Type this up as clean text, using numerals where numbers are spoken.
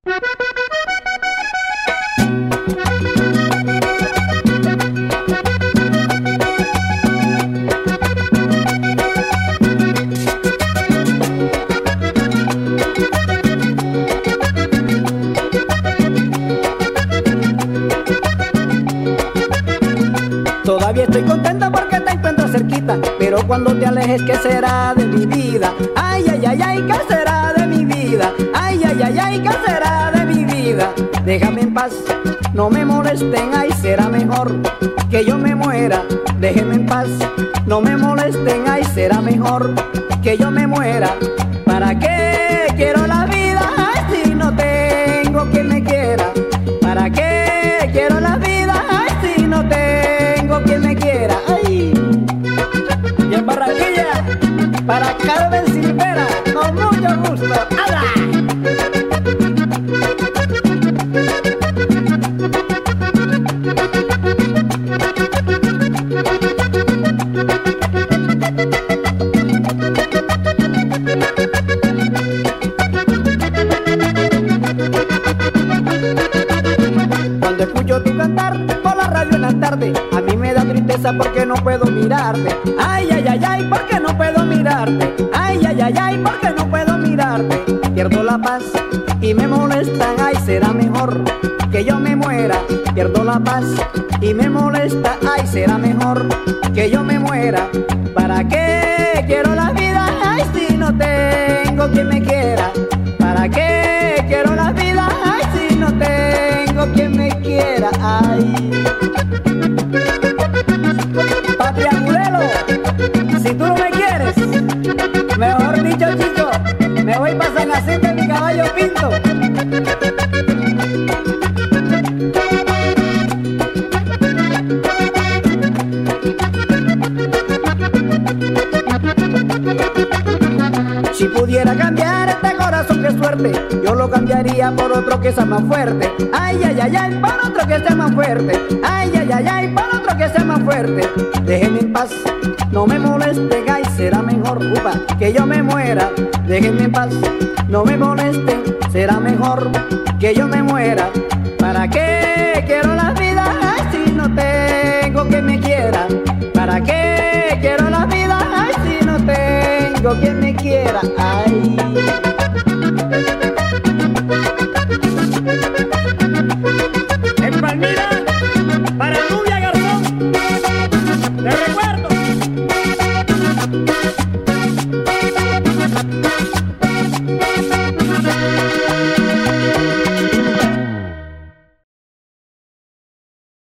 Todavía estoy contenta porque te encuentro cerquita, pero cuando te alejes, ¿qué será de mi vida? Ay, ay, ay, ay, ¿qué será de mi vida? Ay, ay, ay, ay, ¿qué será de mi vida? Déjame en paz, no me molesten, ay, será mejor que yo me muera. Déjeme en paz, no me molesten, ay, será mejor que yo me muera. ¿Para qué quiero la vida, ay, si no tengo quien me quiera? ¿Para qué quiero la vida, ay, si no tengo quien me quiera? Ay, y en Barranquilla, para Carmen Silvera, con mucho gusto. ¡Hala! Cuando escucho tu cantar por la radio en la tarde, a mí me da tristeza porque no puedo mirarte. Ay, ay, ay, ay, porque no puedo mirarte. Ay, ay, ay, ay, porque no puedo mirarte. Pierdo la paz y me molestan, ay, será mejor que yo me muera. Pierdo la paz y me molesta, ay, será mejor que yo me muera. ¿Para qué quiero la vida, ay, si no tengo quien me quiera? ¿Para qué quiero la vida, ay, si no tengo quien me quiera? Ay, Patria Mulelo, si tú no me quieres, mejor dicho, chico, me voy pa' San Jacinto en mi caballo pinto. Si pudiera cambiar este corazón, qué suerte, yo lo cambiaría por otro que sea más fuerte. Ay, ay, ay, ay, por otro que sea más fuerte. Ay, ay, ay, ay, por otro que sea más fuerte. Déjenme en paz, no me molesten, ay, será mejor, que yo me muera. Déjenme en paz, no me molesten, será mejor que yo me muera. ¿Para qué quiero la vida, ay, si no tengo quien me quiera? ¿Para qué quiero la vida, ay, si no tengo quien me quiera? Ay,